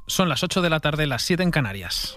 Son las 8 de la tarde, las 7 en Canarias.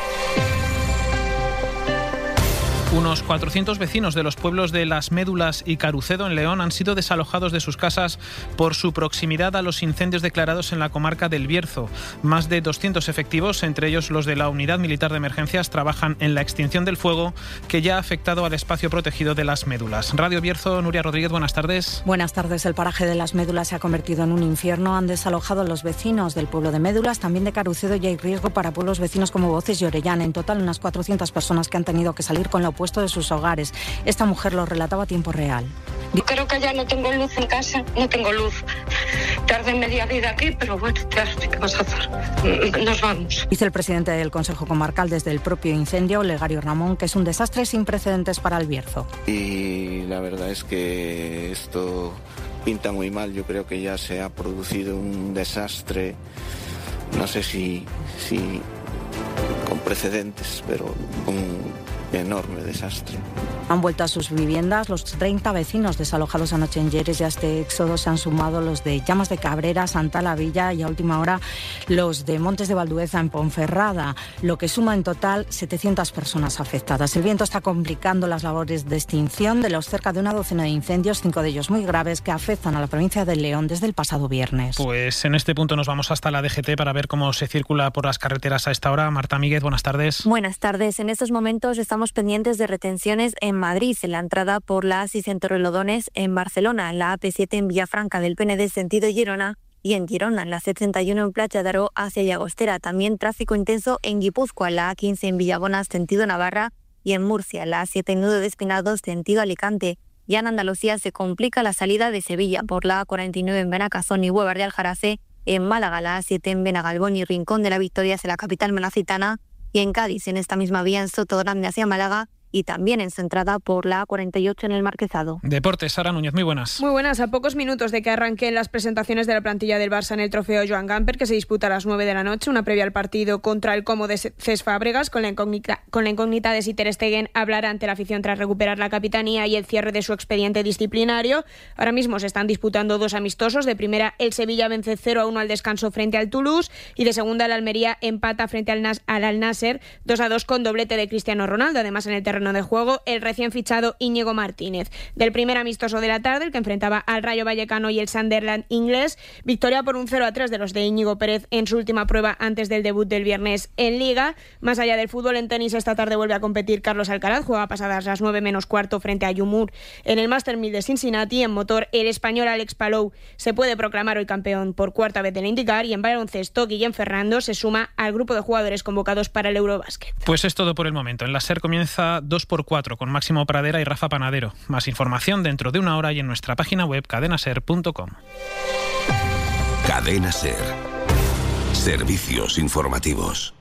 Unos 400 vecinos de los pueblos de Las Médulas y Carucedo, en León, han sido desalojados de sus casas por su proximidad a los incendios declarados en la comarca del Bierzo. Más de 200 efectivos, entre ellos los de la Unidad Militar de Emergencias, trabajan en la extinción del fuego que ya ha afectado al espacio protegido de Las Médulas. Radio Bierzo, Nuria Rodríguez, buenas tardes. Buenas tardes. El paraje de Las Médulas se ha convertido en un infierno. Han desalojado a los vecinos del pueblo de Médulas, también de Carucedo, y hay riesgo para pueblos vecinos como Voces y Orellana. En total, unas 400 personas que han tenido que salir con lo opuesto de sus hogares. Esta mujer lo relataba a tiempo real. Creo que ya no tengo luz en casa, no tengo luz. Tardé media vida aquí, pero bueno, ¿qué vas a hacer? Nos vamos. Dice el presidente del Consejo Comarcal desde el propio incendio, Olegario Ramón, que es un desastre sin precedentes para el Bierzo. Y la verdad es que esto pinta muy mal. Yo creo que ya se ha producido un desastre, no sé si con precedentes, pero un enorme desastre. Han vuelto a sus viviendas los 30 vecinos desalojados anoche en Lleres, y a este éxodo se han sumado los de Llamas de Cabrera, Santa la Villa y a última hora los de Montes de Valdueza en Ponferrada, lo que suma en total 700 personas afectadas. El viento está complicando las labores de extinción de los cerca de una docena de incendios, 5 de ellos muy graves, que afectan a la provincia de León desde el pasado viernes. Pues en este punto nos vamos hasta la DGT para ver cómo se circula por las carreteras a esta hora. Marta Míguez, buenas tardes. Buenas tardes. En estos momentos estamos pendientes de retenciones en Madrid, en la entrada por la A6 en Torrelodones, en Barcelona, en la AP7 en Villafranca del Penedès sentido Girona, y en Girona, en la C31 en Platja d'Aro hacia Llagostera. También tráfico intenso en Guipúzcoa, en la A15 en Villabonas sentido Navarra, y en Murcia, en la A7 en Nudo de Espinados sentido Alicante. Ya en Andalucía se complica la salida de Sevilla por la A49 en Benacazón y Huevar de Aljarafe, en Málaga, la A7 en Benagalbón y Rincón de la Victoria hacia la capital malacitana, y en Cádiz, en esta misma vía en Sotogrande hacia Málaga, y también en su entrada por la A48 en el Marquesado. Deportes, Sara Núñez, muy buenas. Muy buenas. A pocos minutos de que arranquen las presentaciones de la plantilla del Barça en el trofeo Joan Gamper, que se disputa a las 9 de la noche, una previa al partido contra el Como de Cesc Fàbregas, con la incógnita de si Ter Stegen hablará ante la afición tras recuperar la capitanía y el cierre de su expediente disciplinario. Ahora mismo se están disputando dos amistosos. De primera, el Sevilla vence 0-1 al descanso frente al Toulouse, y de segunda, el Almería empata frente al Al-Nasser 2-2 con doblete de Cristiano Ronaldo. Además, en el terreno de juego, el recién fichado Íñigo Martínez. Del primer amistoso de la tarde, el que enfrentaba al Rayo Vallecano y el Sunderland inglés, victoria por un 0-3 de los de Íñigo Pérez en su última prueba antes del debut del viernes en Liga. Más allá del fútbol, en tenis esta tarde vuelve a competir Carlos Alcaraz, juega pasadas las 9 menos cuarto frente a Yumur en el Master 1000 de Cincinnati. En motor, el español Alex Palou se puede proclamar hoy campeón por cuarta vez del IndyCar, y en baloncesto, Guillem Ferrando se suma al grupo de jugadores convocados para el Eurobasket. Pues es todo por el momento. En la SER comienza 2x4 con Máximo Pradera y Rafa Panadero. Más información dentro de una hora y en nuestra página web cadenaser.com. Cadena SER. Servicios informativos.